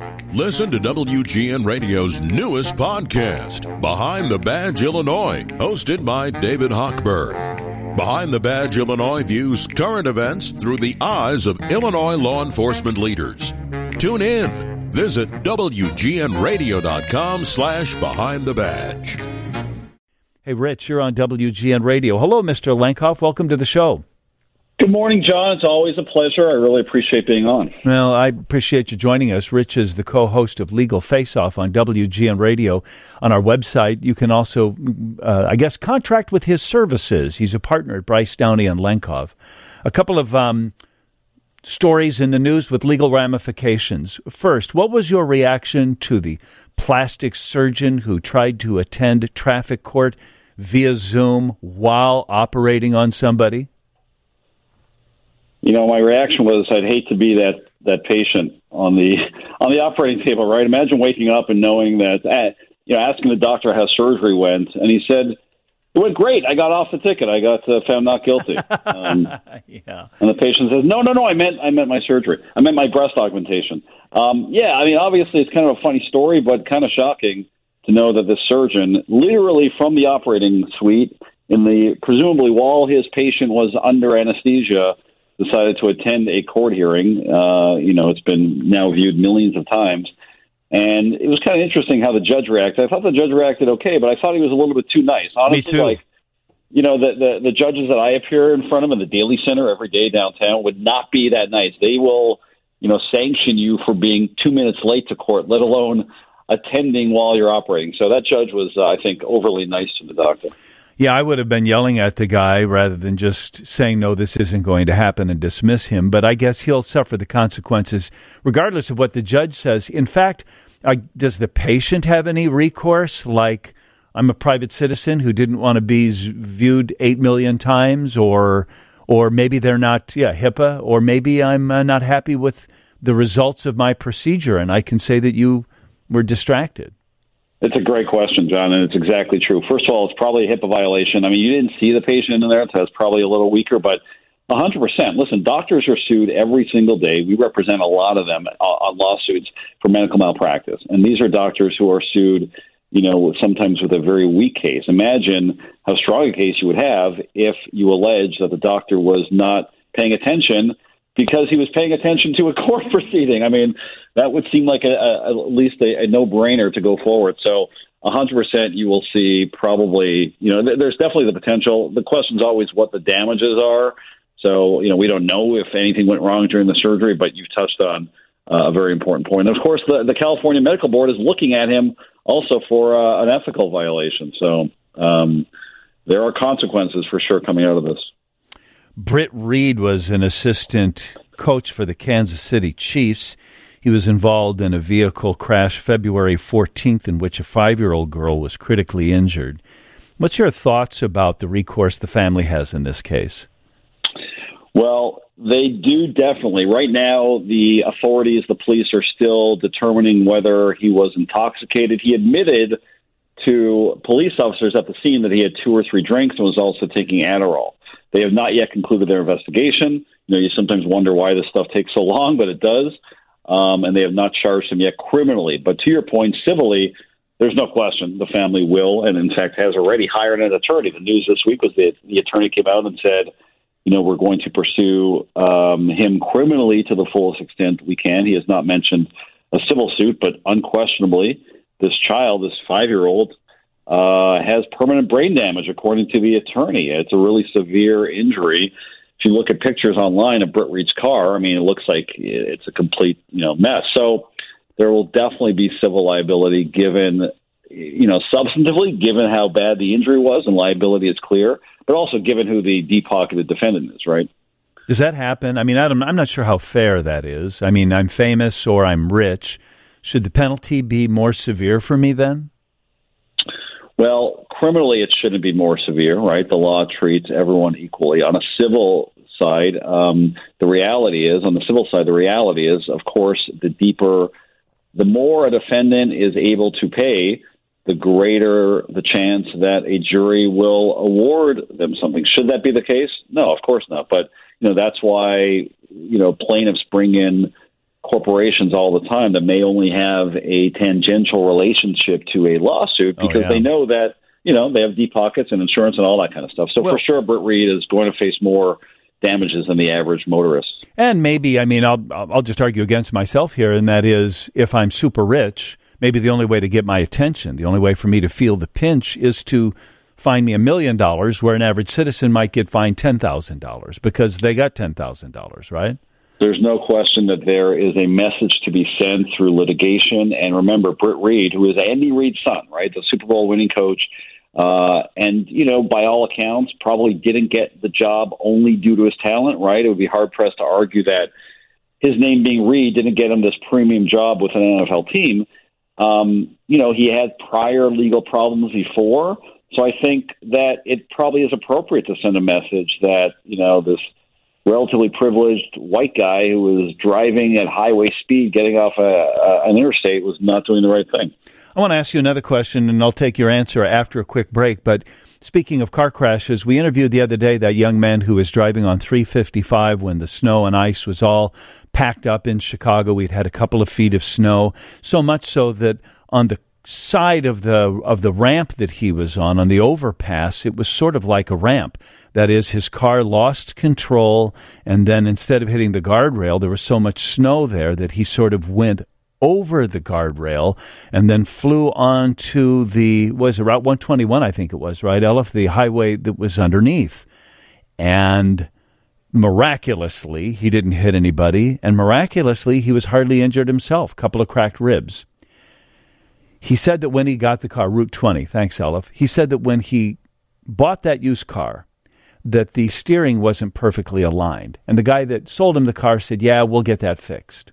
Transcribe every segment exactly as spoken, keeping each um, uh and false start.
Listen to W G N Radio's newest podcast, Behind the Badge Illinois, hosted by David Hochberg. Behind the Badge Illinois views current events through the eyes of Illinois law enforcement leaders. Tune in. Visit W G N radio dot com slash behind the badge. Hey, Rich, you're on W G N Radio. Hello, Mister Lenkoff. Welcome to the show. Good morning, John. It's always a pleasure. I really appreciate being on. Well, I appreciate you joining us. Rich is the co-host of Legal Face-Off on W G N Radio. On our website, you can also, uh, I guess, contract with his services. He's a partner at Bryce, Downey and Lenkoff. A couple of um, stories in the news with legal ramifications. First, what was your reaction to the plastic surgeon who tried to attend traffic court via Zoom while operating on somebody? You know, my reaction was I'd hate to be that, that patient on the on the operating table, right? Imagine waking up and knowing that, uh, you know, asking the doctor how surgery went, and he said, it went great. I got off the ticket. I got uh, found not guilty. Um, yeah. And the patient says, no, no, no, I meant I meant my surgery. I meant my breast augmentation. Um, yeah, I mean, obviously it's kind of a funny story, but kind of shocking to know that the surgeon, literally from the operating suite, in the presumably while his patient was under anesthesia, decided to attend a court hearing. Uh, you know, it's been now viewed millions of times. And it was kind of interesting how the judge reacted. I thought the judge reacted okay, but I thought he was a little bit too nice. Honestly, Me too. Like, you know, the, the, the judges that I appear in front of in the Daily Center every day downtown would not be that nice. They will, you know, sanction you for being two minutes late to court, let alone attending while you're operating. So that judge was, uh, I think, overly nice to the doctor. Yeah, I would have been yelling at the guy rather than just saying, no, this isn't going to happen and dismiss him. But I guess he'll suffer the consequences regardless of what the judge says. In fact, I, does the patient have any recourse? Like, I'm a private citizen who didn't want to be viewed eight million times, or or maybe they're not, yeah, HIPAA, or maybe I'm uh, not happy with the results of my procedure, and I can say that you were distracted. It's a great question, John, and it's exactly true. First of all, it's probably a HIPAA violation. I mean, you didn't see the patient in there, so that's probably a little weaker, but one hundred percent. Listen, doctors are sued every single day. We represent a lot of them on lawsuits for medical malpractice, and these are doctors who are sued, you know, sometimes with a very weak case. Imagine how strong a case you would have if you allege that the doctor was not paying attention because he was paying attention to a court proceeding. I mean, that would seem like a, a, at least a, a no-brainer to go forward. So one hundred percent you will see probably, you know, th- there's definitely the potential. The question is always what the damages are. So, you know, we don't know if anything went wrong during the surgery, but you've touched on uh, a very important point. And, of course, the, the California Medical Board is looking at him also for uh, an ethical violation. So um, there are consequences for sure coming out of this. Britt Reed was an assistant coach for the Kansas City Chiefs. He was involved in a vehicle crash February fourteenth in which a five-year-old girl was critically injured. What's your thoughts about the recourse the family has in this case? Well, they do definitely. Right now, the authorities, the police, are still determining whether he was intoxicated. He admitted to police officers at the scene that he had two or three drinks and was also taking Adderall. They have not yet concluded their investigation. You know, you sometimes wonder why this stuff takes so long, but it does. Um, and they have not charged him yet criminally. But to your point, civilly, there's no question the family will, and in fact has already hired an attorney. The news this week was that the attorney came out and said, you know, we're going to pursue um, him criminally to the fullest extent we can. He has not mentioned a civil suit, but unquestionably, this child, this five-year-old, uh, has permanent brain damage, according to the attorney. It's a really severe injury. If you look at pictures online of Britt Reed's car, I mean, it looks like it's a complete, you know, mess. So there will definitely be civil liability given, you know, substantively, given how bad the injury was, and liability is clear, but also given who the deep-pocketed defendant is, right? Does that happen? I mean, Adam, I'm not sure how fair that is. I mean, I'm famous or I'm rich. Should the penalty be more severe for me then? Well, criminally, it shouldn't be more severe, right? The law treats everyone equally. On a civil side, um, the reality is, on the civil side, the reality is, of course, the deeper, the more a defendant is able to pay, the greater the chance that a jury will award them something. Should that be the case? No, of course not. But, you know, that's why, you know, plaintiffs bring in corporations all the time that may only have a tangential relationship to a lawsuit because oh, yeah. they know that, you know, they have deep pockets and insurance and all that kind of stuff. So well, for sure, Britt Reed is going to face more damages than the average motorist. And maybe, I mean, I'll I'll just argue against myself here, and that is if I'm super rich, maybe the only way to get my attention, the only way for me to feel the pinch is to fine me a million dollars where an average citizen might get fined ten thousand dollars because they got ten thousand dollars, right? There's no question that there is a message to be sent through litigation. And remember, Britt Reed, who is Andy Reid's son, right, the Super Bowl winning coach, uh, and, you know, by all accounts, probably didn't get the job only due to his talent, right? It would be hard-pressed to argue that his name being Reid didn't get him this premium job with an N F L team. Um, you know, he had prior legal problems before. So I think that it probably is appropriate to send a message that, you know, this relatively privileged white guy who was driving at highway speed, getting off a, a, an interstate, was not doing the right thing. I want to ask you another question, and I'll take your answer after a quick break. But speaking of car crashes, we interviewed the other day that young man who was driving on three fifty-five when the snow and ice was all packed up in Chicago. We'd had a couple of feet of snow, so much so that on the side of the of the ramp that he was on, on the overpass, it was sort of like a ramp. That is, his car lost control, and then instead of hitting the guardrail, there was so much snow there that he sort of went over the guardrail and then flew onto the, was it Route one twenty-one, I think it was, right, Elif, the highway that was underneath. And miraculously, he didn't hit anybody, and miraculously, he was hardly injured himself, a couple of cracked ribs. He said that when he got the car, Route twenty, thanks, Elif, he said that when he bought that used car, that the steering wasn't perfectly aligned. And the guy that sold him the car said, yeah, we'll get that fixed.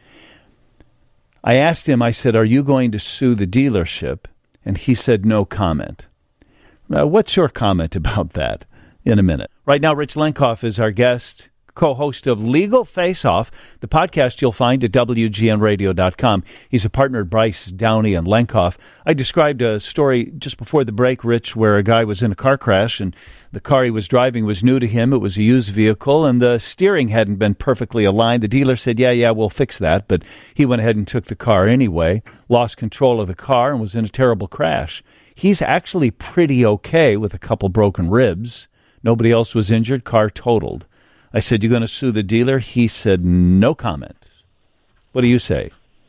I asked him, I said, are you going to sue the dealership? And he said, no comment. Now, what's your comment about that in a minute? Right now, Rich Lenkov is our guest, co-host of Legal Face-Off, the podcast you'll find at W G N radio dot com. He's a partner at Bryce, Downey, and Lenkov. I described a story just before the break, Rich, where a guy was in a car crash, and the car he was driving was new to him. It was a used vehicle, and the steering hadn't been perfectly aligned. The dealer said, yeah, yeah, we'll fix that, but he went ahead and took the car anyway, lost control of the car, and was in a terrible crash. He's actually pretty okay with a couple broken ribs. Nobody else was injured, car totaled. I said, you going to sue the dealer? He said, no comment. What do you say?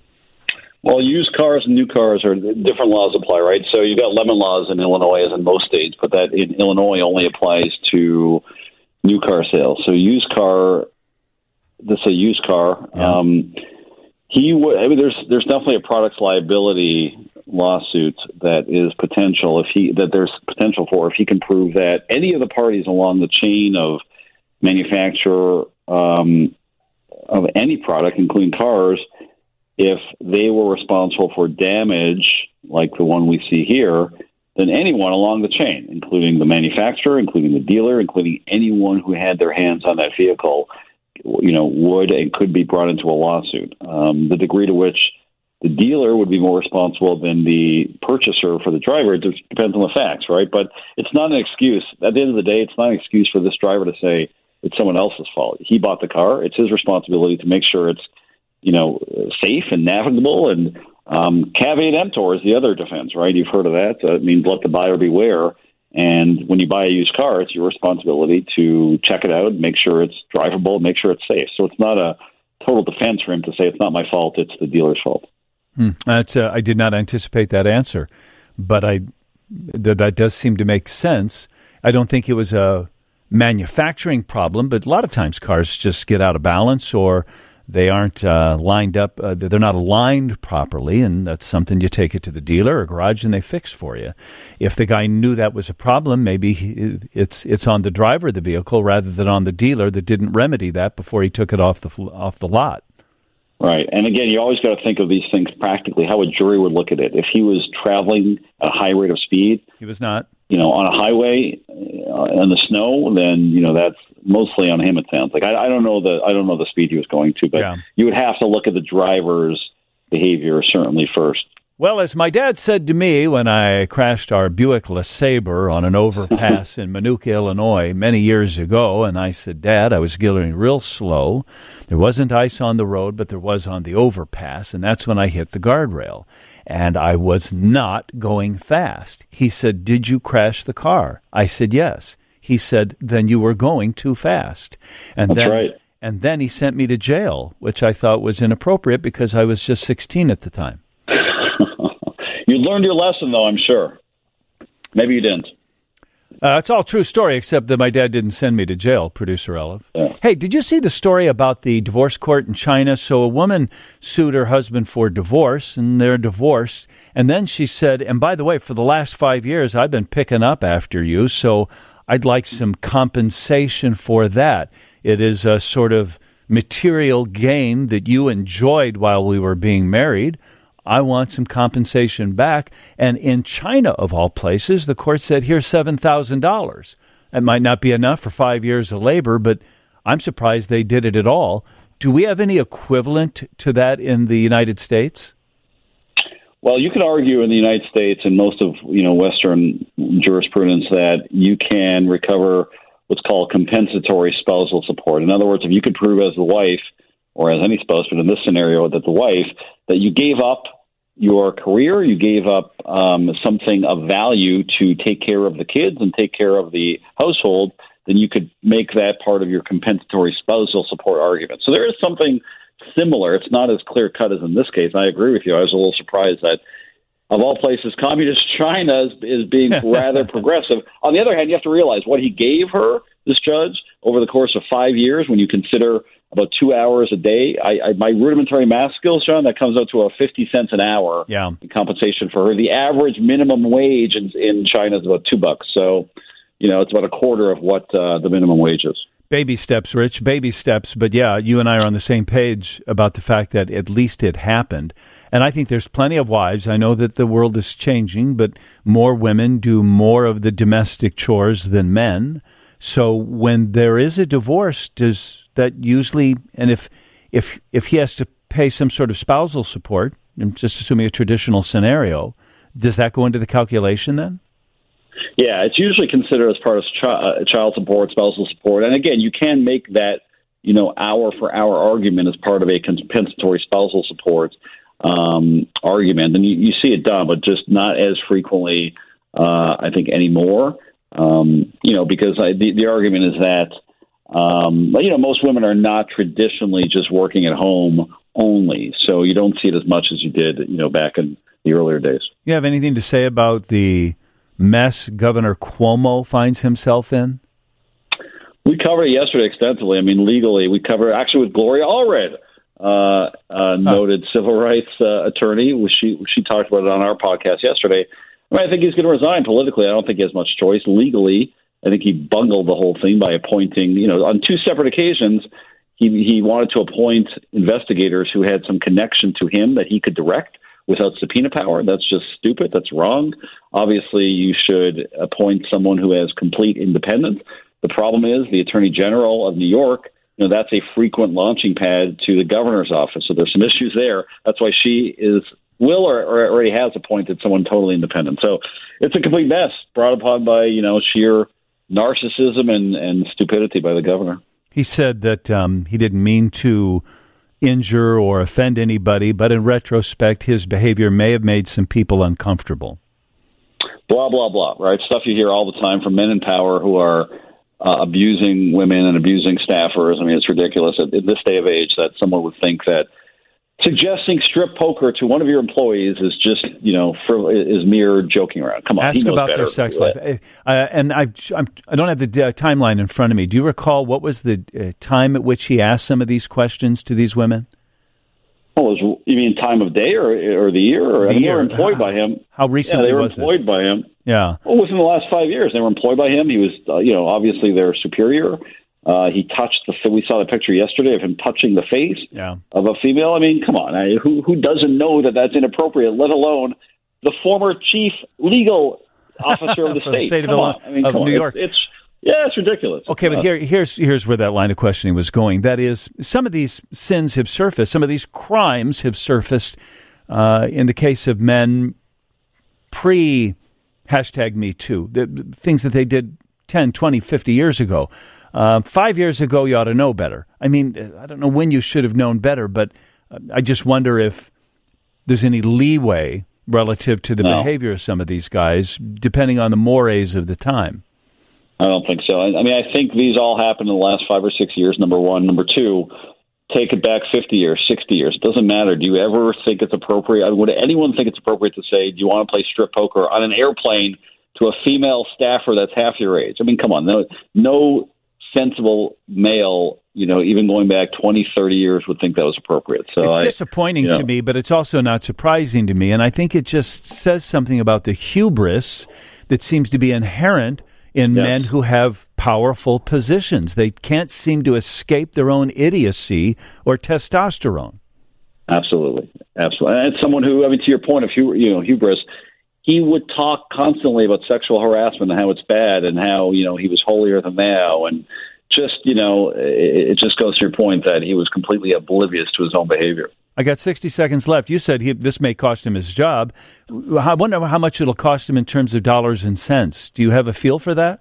Well, used cars and new cars are different laws apply, right? So you've got lemon laws in Illinois, as in most states, but that in Illinois only applies to new car sales. So used car, this is a used car. Yeah. Um, he would. I mean, there's there's definitely a products liability lawsuit that is potential if he that there's potential for if he can prove that any of the parties along the chain of manufacturer um, of any product, including cars, if they were responsible for damage like the one we see here, then anyone along the chain, including the manufacturer, including the dealer, including anyone who had their hands on that vehicle, you know, would and could be brought into a lawsuit. Um, the degree to which the dealer would be more responsible than the purchaser for the driver, it just depends on the facts, right? But it's not an excuse. At the end of the day, it's not an excuse for this driver to say it's someone else's fault. He bought the car. It's his responsibility to make sure it's, you know, safe and navigable. And um, caveat emptor is the other defense, right? You've heard of that. So it means let the buyer beware. And when you buy a used car, it's your responsibility to check it out, make sure it's drivable, make sure it's safe. So it's not a total defense for him to say it's not my fault, it's the dealer's fault. Hmm. That's, uh, I did not anticipate that answer, but I th- that does seem to make sense. I don't think it was a manufacturing problem, but a lot of times cars just get out of balance or they aren't uh, lined up, uh, they're not aligned properly, and that's something you take it to the dealer or garage and they fix for you. If the guy knew that was a problem, maybe he, it's it's on the driver of the vehicle rather than on the dealer that didn't remedy that before he took it off the off the lot. Right. And again, you always got to think of these things practically, how a jury would look at it. If he was traveling at a high rate of speed. He was not. You know, on a highway uh, in the snow, then, you know, that's mostly on him, it sounds like. I, I don't know the I don't know the speed he was going to, but yeah. You would have to look at the driver's behavior certainly first. Well, as my dad said to me when I crashed our Buick LeSabre on an overpass in Minooka, Illinois, many years ago, and I said, Dad, I was going real slow. There wasn't ice on the road, but there was on the overpass, and that's when I hit the guardrail. And I was not going fast. He said, did you crash the car? I said, yes. He said, then you were going too fast. And that's then, right. And then he sent me to jail, which I thought was inappropriate because I was just sixteen at the time. You learned your lesson, though, I'm sure. Maybe you didn't. Uh, it's all true story, except that my dad didn't send me to jail, Producer Olive. Yeah. Hey, did you see the story about the divorce court in China? So a woman sued her husband for divorce, and they're divorced. And then she said, and by the way, for the last five years, I've been picking up after you, so I'd like some compensation for that. It is a sort of material gain that you enjoyed while we were being married. I want some compensation back. And in China, of all places, the court said, here's seven thousand dollars. That might not be enough for five years of labor, but I'm surprised they did it at all. Do we have any equivalent to that in the United States? Well, you could argue in the United States and most of you know Western jurisprudence that you can recover what's called compensatory spousal support. In other words, if you could prove as the wife, or as any spouse, but in this scenario that the wife, that you gave up your career, you gave up um, something of value to take care of the kids and take care of the household, then you could make that part of your compensatory spousal support argument. So there is something similar. It's not as clear-cut as in this case. I agree with you. I was a little surprised that, of all places, communist China is, is being rather progressive. On the other hand, you have to realize what he gave her, this judge, over the course of five years, when you consider about two hours a day. I, I, my rudimentary math skills, John, that comes out to a fifty cents an hour yeah. in compensation for her. The average minimum wage in, in China is about two bucks. So, you know, it's about a quarter of what uh, the minimum wage is. Baby steps, Rich, baby steps. But yeah, you and I are on the same page about the fact that at least it happened. And I think there's plenty of wives. I know that the world is changing, but more women do more of the domestic chores than men. So when there is a divorce, does that usually, and if if if he has to pay some sort of spousal support, I'm just assuming a traditional scenario, does that go into the calculation then? Yeah, it's usually considered as part of chi- uh, child support, spousal support. And again, you can make that, you know, hour for hour argument as part of a compensatory spousal support um, argument. And you, you see it done, but just not as frequently, uh, I think, anymore. Um, you know, because I, the, the argument is that, um, you know, most women are not traditionally just working at home only. So you don't see it as much as you did, you know, back in the earlier days. You have anything to say about the mess Governor Cuomo finds himself in? We covered it yesterday extensively. I mean, legally, we covered it actually with Gloria Allred, uh, uh, noted huh. civil rights uh, attorney. She she talked about it on our podcast yesterday. I mean, I think he's going to resign politically. I don't think he has much choice. Legally, I think he bungled the whole thing by appointing, you know, on two separate occasions, he he wanted to appoint investigators who had some connection to him that he could direct without subpoena power. That's just stupid. That's wrong. Obviously, you should appoint someone who has complete independence. The problem is the Attorney General of New York, you know, that's a frequent launching pad to the governor's office. So there's some issues there. That's why she is will or, or already has appointed someone totally independent. So it's a complete mess brought upon by, you know, sheer narcissism and, and stupidity by the governor. He said that um, he didn't mean to injure or offend anybody, but in retrospect, his behavior may have made some people uncomfortable. Blah, blah, blah, right? Stuff you hear all the time from men in power who are uh, abusing women and abusing staffers. I mean, it's ridiculous at, in this day of age that someone would think that suggesting strip poker to one of your employees is just, you know, for, is mere joking around. Come on, ask he knows about better. Their sex life. Uh, and I, I'm, I don't have the uh, timeline in front of me. Do you recall what was the uh, time at which he asked some of these questions to these women? Oh, was, you mean time of day or or the year? Or, the I mean, year. They were employed how, by him. How recently yeah, they were was employed this? by him. Yeah. Well, within the last five years, they were employed by him. He was, uh, you know, obviously their superior. Uh, he touched the. We saw the picture yesterday of him touching the face yeah. of a female. I mean, come on, I, who who doesn't know that that's inappropriate? Let alone the former chief legal officer of the state, state of, come the, on. I mean, of come New on. York. It's, it's yeah, it's ridiculous. Okay, but here here's here's where that line of questioning was going. That is, some of these sins have surfaced. Some of these crimes have surfaced uh, in the case of men pre hashtag Me Too, the, the things that they did ten, twenty, fifty years ago. Uh, five years ago, you ought to know better. I mean, I don't know when you should have known better, but I just wonder if there's any leeway relative to the no. behavior of some of these guys, depending on the mores of the time. I don't think so. I mean, I think these all happened in the last five or six years, number one. Number two, take it back fifty years, sixty years. It doesn't matter. Do you ever think it's appropriate? Would anyone think it's appropriate to say, do you want to play strip poker on an airplane to a female staffer that's half your age? I mean, come on. No, no sensible male, you know, even going back twenty, thirty years would think that was appropriate. So it's I, disappointing you know, to me, but it's also not surprising to me. And I think it just says something about the hubris that seems to be inherent in yes. men who have powerful positions. They can't seem to escape their own idiocy or testosterone. Absolutely. Absolutely. And it's someone who, I mean, to your point of, you know, hubris, he would talk constantly about sexual harassment and how it's bad and how, you know, he was holier than thou. And just, you know, it, it just goes to your point that he was completely oblivious to his own behavior. I got sixty seconds left. You said he, this may cost him his job. I wonder how much it'll cost him in terms of dollars and cents. Do you have a feel for that?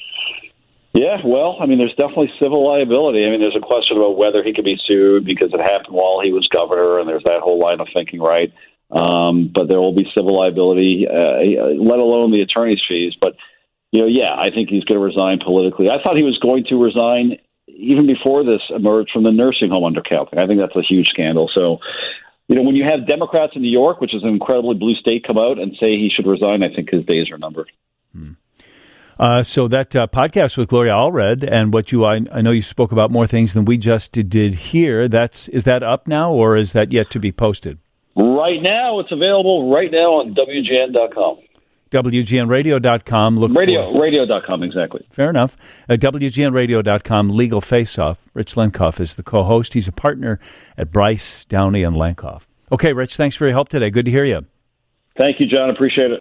Yeah, well, I mean, there's definitely civil liability. I mean, there's a question about whether he could be sued because it happened while he was governor, and there's that whole line of thinking, right? Um, but there will be civil liability, uh, let alone the attorney's fees. But, you know, yeah, I think he's going to resign politically. I thought he was going to resign even before this emerged from the nursing home undercounting. I think that's a huge scandal. So, you know, when you have Democrats in New York, which is an incredibly blue state, come out and say he should resign, I think his days are numbered. Hmm. Uh, so that uh, podcast with Gloria Allred and what you, I, I know you spoke about more things than we just did here. That's, is that up now or is that yet to be posted? Right now, it's available right now on W G N dot com. W G N radio dot com. Look Radio, for radio dot com, exactly. Fair enough. At W G N radio dot com, Legal Face-Off. Rich Lenkov is the co-host. He's a partner at Bryce, Downey, and Lenkov. Okay, Rich, thanks for your help today. Good to hear you. Thank you, John. Appreciate it.